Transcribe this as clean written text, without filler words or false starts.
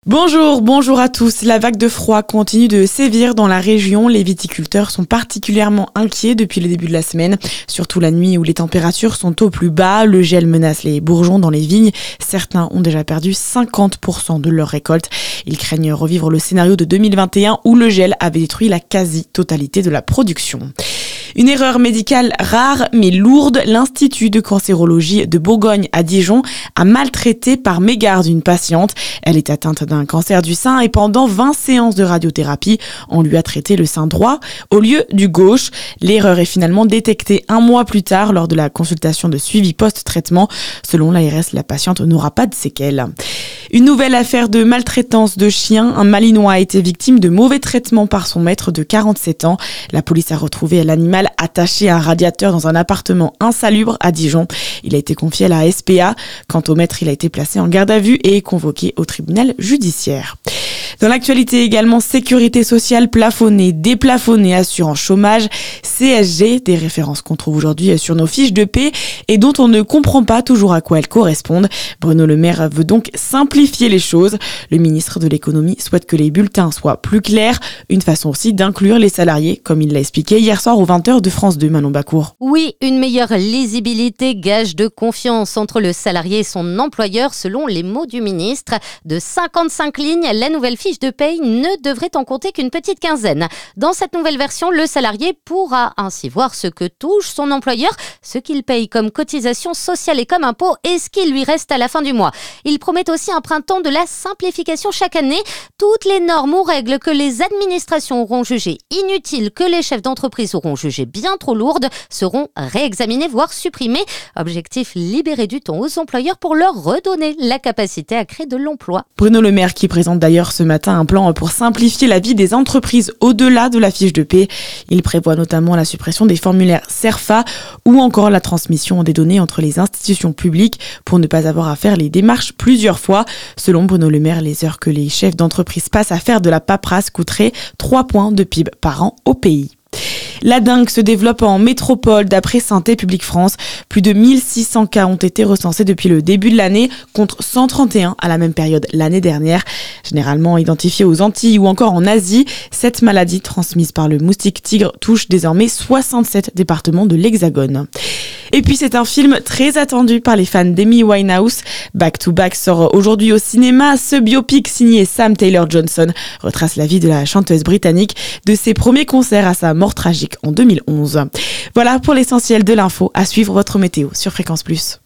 Bonjour à tous. La vague de froid continue de sévir dans la région. Les viticulteurs sont particulièrement inquiets depuis le début de la semaine, surtout la nuit où les températures sont au plus bas. Le gel menace les bourgeons dans les vignes. Certains ont déjà perdu 50% de leur récolte. Ils craignent revivre le scénario de 2021 où le gel avait détruit la quasi-totalité de la production. Une erreur médicale rare mais lourde, l'Institut de cancérologie de Bourgogne à Dijon a maltraité par mégarde une patiente. Elle est atteinte d'un cancer du sein et pendant 20 séances de radiothérapie, on lui a traité le sein droit au lieu du gauche. L'erreur est finalement détectée 1 mois plus tard lors de la consultation de suivi post-traitement. Selon l'ARS, la patiente n'aura pas de séquelles. Une nouvelle affaire de maltraitance de chien. Un Malinois a été victime de mauvais traitements par son maître de 47 ans. La police a retrouvé l'animal attaché à un radiateur dans un appartement insalubre à Dijon. Il a été confié à la SPA. Quant au maître, il a été placé en garde à vue et convoqué au tribunal judiciaire. Dans l'actualité également, sécurité sociale plafonnée, déplafonnée, assurance chômage, CSG, des références qu'on trouve aujourd'hui sur nos fiches de paie et dont on ne comprend pas toujours à quoi elles correspondent. Bruno Le Maire veut donc simplifier les choses. Le ministre de l'économie souhaite que les bulletins soient plus clairs, une façon aussi d'inclure les salariés, comme il l'a expliqué hier soir aux 20h de France 2, Manon Bacour. Oui, une meilleure lisibilité, gage de confiance entre le salarié et son employeur, selon les mots du ministre. De 55 lignes, la nouvelle fiche de paye ne devrait en compter qu'une petite quinzaine. Dans cette nouvelle version, le salarié pourra ainsi voir ce que touche son employeur, ce qu'il paye comme cotisation sociale et comme impôt et ce qu'il lui reste à la fin du mois. Il promet aussi un printemps de la simplification chaque année. Toutes les normes ou règles que les administrations auront jugées inutiles, que les chefs d'entreprise auront jugées bien trop lourdes, seront réexaminées, voire supprimées. Objectif, libérer du temps aux employeurs pour leur redonner la capacité à créer de l'emploi. Bruno Le Maire qui présente d'ailleurs ce matin un plan pour simplifier la vie des entreprises au-delà de la fiche de paie. Il prévoit notamment la suppression des formulaires CERFA ou encore la transmission des données entre les institutions publiques pour ne pas avoir à faire les démarches plusieurs fois. Selon Bruno Le Maire, les heures que les chefs d'entreprise passent à faire de la paperasse coûteraient 3 points de PIB par an au pays. La dengue se développe en métropole. D'après Santé publique France, plus de 1600 cas ont été recensés depuis le début de l'année, contre 131 à la même période l'année dernière. Généralement identifiée aux Antilles ou encore en Asie, cette maladie transmise par le moustique tigre touche désormais 67 départements de l'Hexagone. Et puis c'est un film très attendu par les fans d'Amy Winehouse. Back to Back sort aujourd'hui au cinéma. Ce biopic signé Sam Taylor Johnson retrace la vie de la chanteuse britannique, de ses premiers concerts à sa mort tragique en 2011. Voilà pour l'essentiel de l'info. À suivre votre météo sur Fréquence Plus.